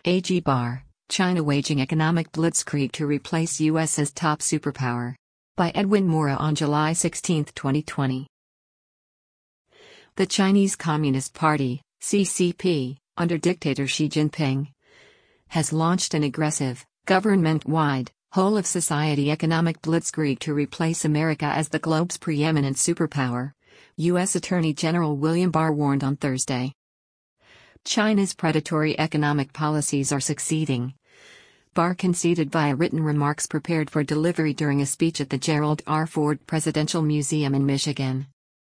AG Barr, China waging economic blitzkrieg to replace U.S. as top superpower. By Edwin Mora on July 16, 2020. The Chinese Communist Party, CCP, under dictator Xi Jinping, has launched an aggressive, government-wide, whole-of-society economic blitzkrieg to replace America as the globe's preeminent superpower, U.S. Attorney General William Barr warned on Thursday. China's predatory economic policies are succeeding, Barr conceded via written remarks prepared for delivery during a speech at the Gerald R. Ford Presidential Museum in Michigan.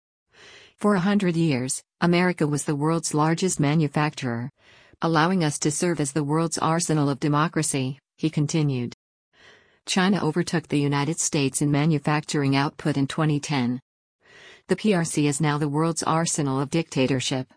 For 100 years, America was the world's largest manufacturer, allowing us to serve as the world's arsenal of democracy, he continued. China overtook the United States in manufacturing output in 2010. The PRC is now the world's arsenal of dictatorship.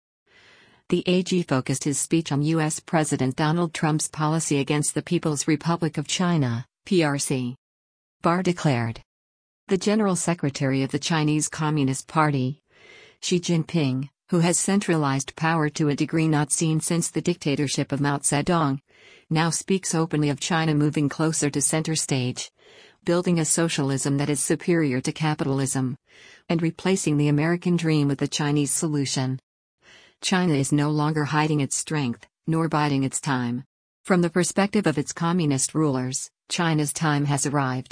The AG focused his speech on U.S. President Donald Trump's policy against the People's Republic of China, PRC. Barr declared. The General Secretary of the Chinese Communist Party, Xi Jinping, who has centralized power to a degree not seen since the dictatorship of Mao Zedong, now speaks openly of China moving closer to center stage, building a socialism that is superior to capitalism, and replacing the American dream with the Chinese solution. China is no longer hiding its strength, nor biding its time. From the perspective of its communist rulers, China's time has arrived.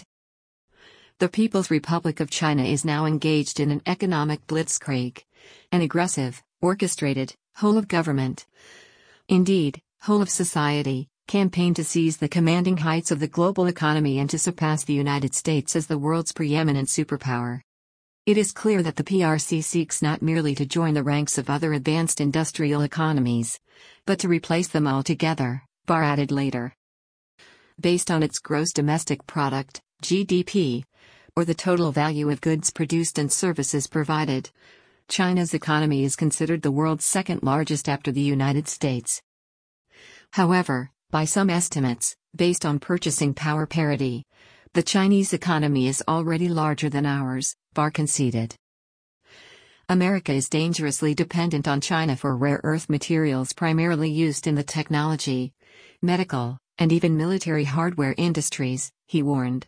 The People's Republic of China is now engaged in an economic blitzkrieg, an aggressive, orchestrated, whole-of-government, indeed, whole-of-society, campaign to seize the commanding heights of the global economy and to surpass the United States as the world's preeminent superpower. It is clear that the PRC seeks not merely to join the ranks of other advanced industrial economies, but to replace them altogether, Barr added later. Based on its gross domestic product, GDP, or the total value of goods produced and services provided, China's economy is considered the world's second largest after the United States. However, by some estimates, based on purchasing power parity, the Chinese economy is already larger than ours, Barr conceded. America is dangerously dependent on China for rare earth materials primarily used in the technology, medical, and even military hardware industries, he warned.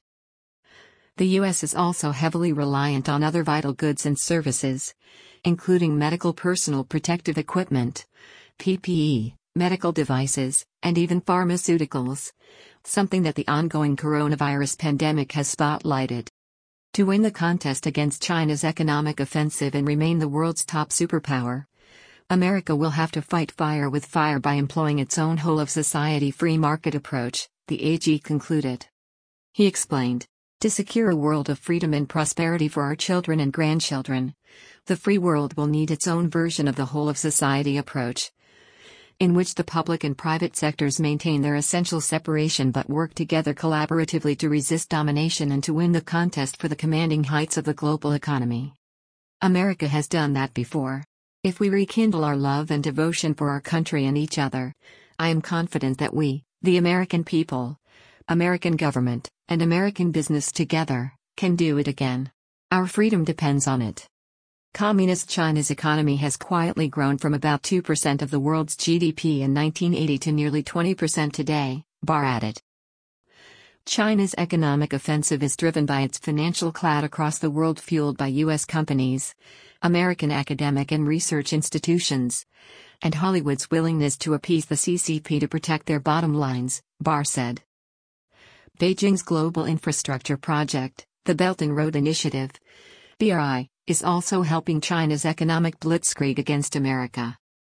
The U.S. is also heavily reliant on other vital goods and services, including medical personal protective equipment, PPE, medical devices, and even pharmaceuticals, something that the ongoing coronavirus pandemic has spotlighted. To win the contest against China's economic offensive and remain the world's top superpower, America will have to fight fire with fire by employing its own whole-of-society free market approach, the AG concluded. He explained, to secure a world of freedom and prosperity for our children and grandchildren, the free world will need its own version of the whole-of-society approach, in which the public and private sectors maintain their essential separation but work together collaboratively to resist domination and to win the contest for the commanding heights of the global economy. America has done that before. If we rekindle our love and devotion for our country and each other, I am confident that we, the American people, American government, and American business together, can do it again. Our freedom depends on it. Communist China's economy has quietly grown from about 2% of the world's GDP in 1980 to nearly 20% today, Barr added. China's economic offensive is driven by its financial clout across the world fueled by U.S. companies, American academic and research institutions, and Hollywood's willingness to appease the CCP to protect their bottom lines, Barr said. Beijing's global infrastructure project, the Belt and Road Initiative, BRI, is also helping China's economic blitzkrieg against America.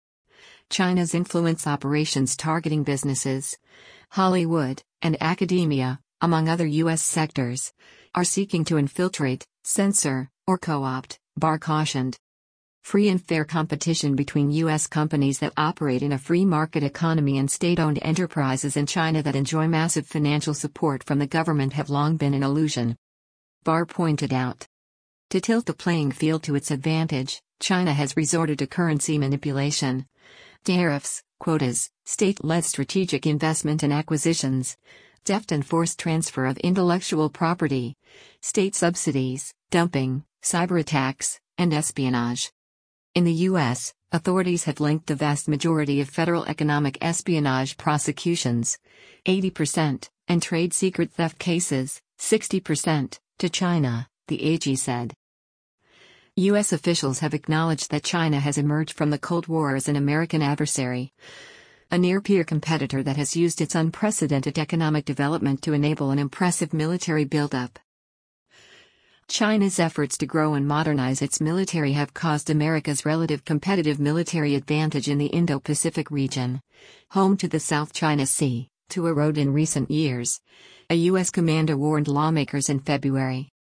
China's influence operations targeting businesses, Hollywood, and academia, among other U.S. sectors, are seeking to infiltrate, censor, or co-opt, Barr cautioned. Free and fair competition between U.S. companies that operate in a free market economy and state-owned enterprises in China that enjoy massive financial support from the government have long been an illusion, Barr pointed out. To tilt the playing field to its advantage, China has resorted to currency manipulation, tariffs, quotas, state-led strategic investment and acquisitions, deft and forced transfer of intellectual property, state subsidies, dumping, cyber attacks, and espionage. In the U.S., authorities have linked the vast majority of federal economic espionage prosecutions, 80%, and trade secret theft cases, 60%, to China, the AG said. U.S. officials have acknowledged that China has emerged from the Cold War as an American adversary, a near-peer competitor that has used its unprecedented economic development to enable an impressive military buildup. China's efforts to grow and modernize its military have caused America's relative competitive military advantage in the Indo-Pacific region, home to the South China Sea, to erode in recent years, a U.S. commander warned lawmakers in February.